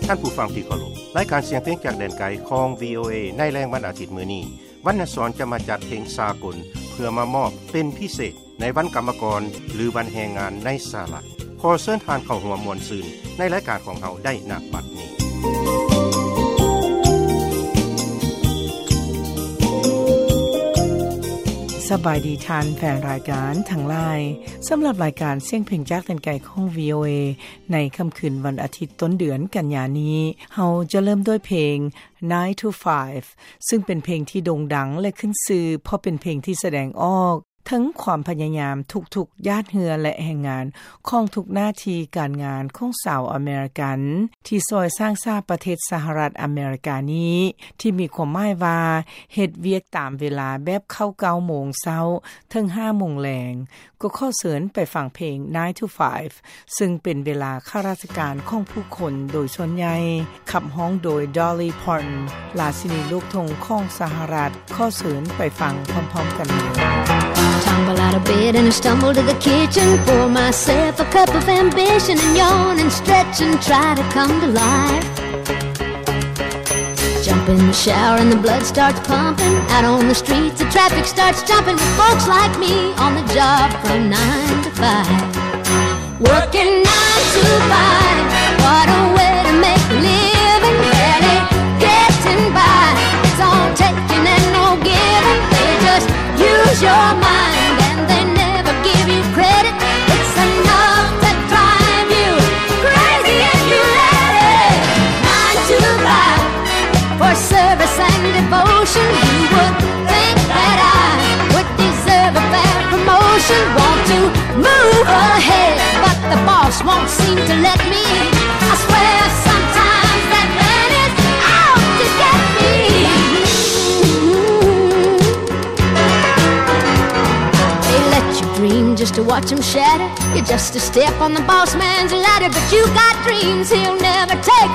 ท่านผู้ฟังที่เคารพรายการเสียงเพลงจากแดนไกลของ VOA ในแรงวันอาทิตย์มื้อนี้วรรณสรจะมาจัดเพลงสากลเพื่อมามอบเป็นพิเศษในวันกรรมกรหรือวันแรงงานในสหรัฐขอเชิญทานเข้าร่วมม่วนซื่นในรายการของเราได้ณบัดนี้สบายดีทานแฟนรายการทั้งหลายสำหรับรายการเสียงเพลงจากแดนไกลของ VOA ในค่ำคืนวันอาทิตย์ต้นเดือนกันยายนนี้เฮาจะเริ่มด้วยเพลง9 to 5ซึ่งเป็นเพลงที่โด่งดังและขึ้นชื่อเพราะเป็นเพลงที่แสดงออกทั้งความพยายามทุกๆญาติเฮือและแห่งงานของทุกหน้าที่การงานของสาวอเมริกันที่ซอยสร้างชาติประเทศสหรัฐอเมริกานี้ที่มีความหมายว่าเฮ็ดเวียกตามเวลาแบบเข้า 9 โมงเช้าถึง 5 โมงแลงก็ขอเชิญไปฟังเพลง9 to 5ซึ่งเป็นเวลาข้าราชการของผู้คนโดยส่วนใหญ่ขับร้องโดย Dolly Parton ราชินีลูกทุ่งของสหรัฐขอเชิญไปฟังพร้อมๆกันเลย Tumble out of bed and I stumble to the kitchen. Pour myself a cup of ambition and yawn and stretch and try to come to life. Jump in the shower and the blood starts pumping. Out on the streets the traffic starts jumping with folks like me on the job from 9 to 5. Working 9 to 5. What a way to make a living. Barely getting by. It's all taking and no giving. They just use your mind.Devotion, you would think that I would deserve a fair promotion. Want to move ahead, but the boss won't seem to let me. I swear sometimes that man is out to get me. They let you dream just to watch him shatter. You're just a step on the boss man's ladder, but you got dreams he'll never take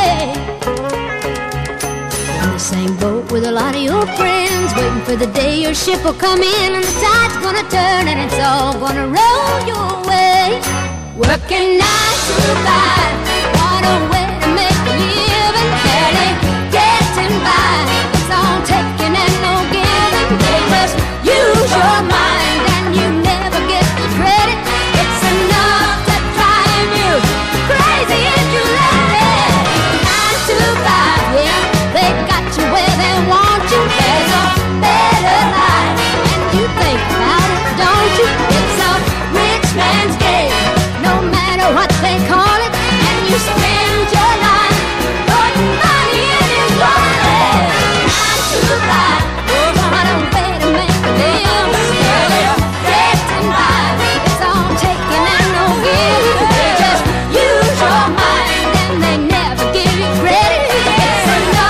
away.Same boat with a lot of your friends, waiting for the day your ship will come in and the tide's gonna turn and it's all gonna roll your way. Working 9 to 5, what a way to make a living. Barely getting by, it's all taking and no giving. They just use your mind and you never get the credit. It's enough to drive you crazy if you let it. 9 to 5, yeah, they've got.Where they want you, there's a better life. And you think about it, don't you? It's a rich man's game, no matter what they call it. And you spend your life putting money in his wallet. 9 to 5, what a way to make a living. Getting by, it's all taking and no giving. They just use your mind and they never give you credit.It's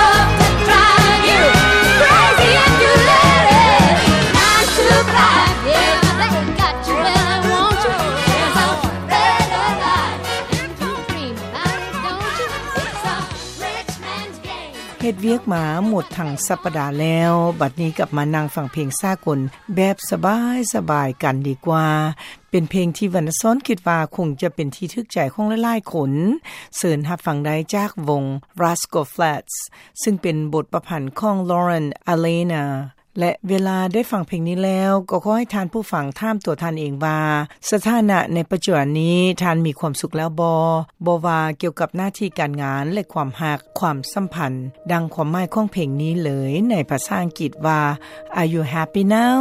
เฮ็ดเวียกมาหมดทั้งสัปดาห์แล้วบัดนี้กลับมานั่งฟังเพลงสากลแบบสบายๆกันดีกว่าเป็นเพลงที่วรรณซ้อนคิดว่าคงจะเป็นที่ทึกใจของหลายๆคนเสิญรับฟังได้จากวง Rascal Flatts ซึ่งเป็นบทประพันธ์ของ Lauren Alainaและเวลาได้ฟังเพลงนี้แล้วก็ขอให้ทานผู้ฟังถามตัวท่านเองว่าสถานะในปัจจุบันนี้ท่านมีความสุขแล้วบ่ว่าเกี่ยวกับหน้าที่การงานและความรักความสัมพันธ์ดังความหมายของเพลงนี้เลยในภาษาอังกฤษว่า Are you happy now?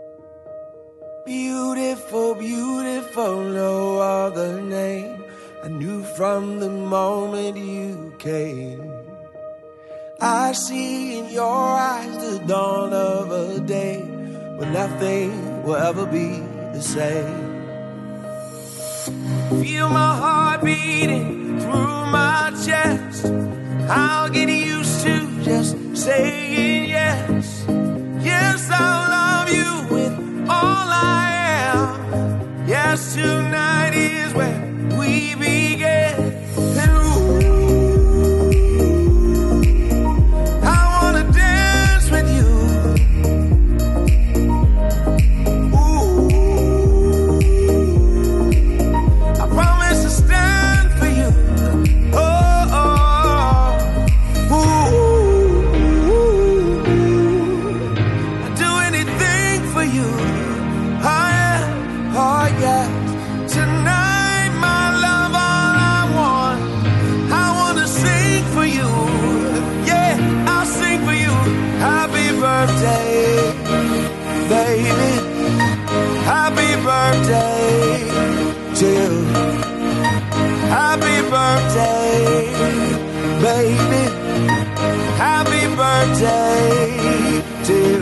Beautiful, beautiful, no other name I knew from the moment you came.I see in your eyes the dawn of a day when nothing will ever be the same. Feel my heart beating through my chest. I'll get used to just saying yes. Yes, I'll love you with all I am. Yes, tonight is where we begin.Ooh, I promise to stand for you. Oh, oh, baby. Happy birthday to you. Happy birthday, baby. Happy birthday to you.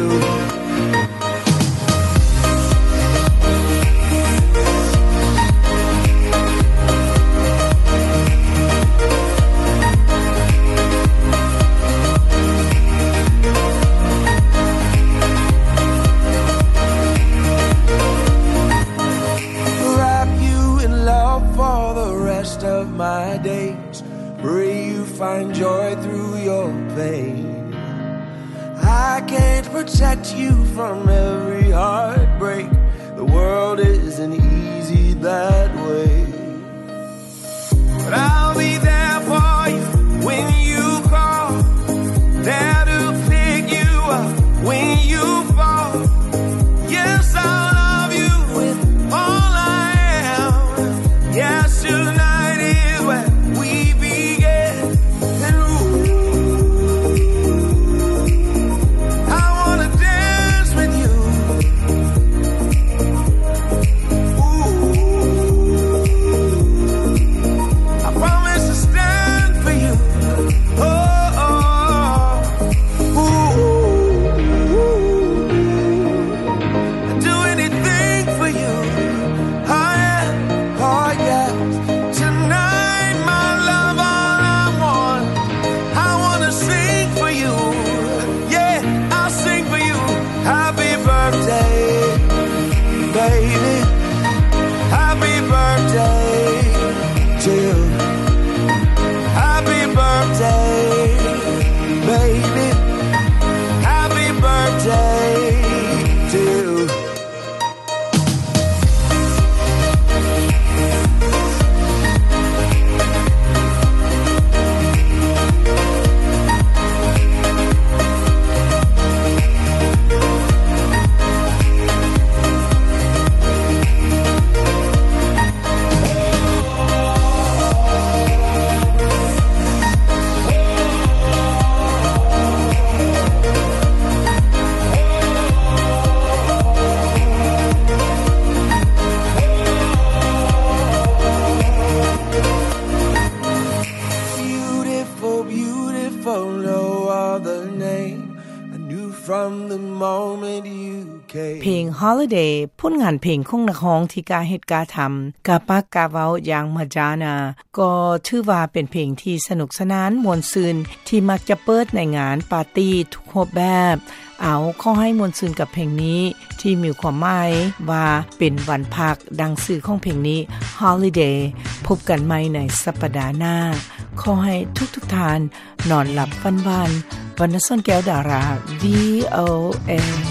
Of my days, pray you find joy through your pain. I can't protect you from every heartbreak. The world isn't easy that way. But I'll be there for you when you call, there to pick you up when you fall. Yes, I'll love you with all I am. Yes, tonight เพลง Holiday ผลงานเพลงของนักร้องที่กาเฮ็ดกาทำกาปักกาเว้าอย่างมาจานาก็ถือว่าเป็นเพลงที่สนุกสนานม่วนซื่นที่มักจะเปิดในงานปาร์ตี้ทุกรูปแบบเอาขอให้ม่วนซื่นกับเพลงนี้ที่มีความหมายว่าเป็นวันพักดังชื่อของเพลงนี้ Holiday พบกันใหม่ในสัปดาห์หน้าขอให้ทุกท่านนอนหลับฝันหวานวรรณสนแก้วดารา VOA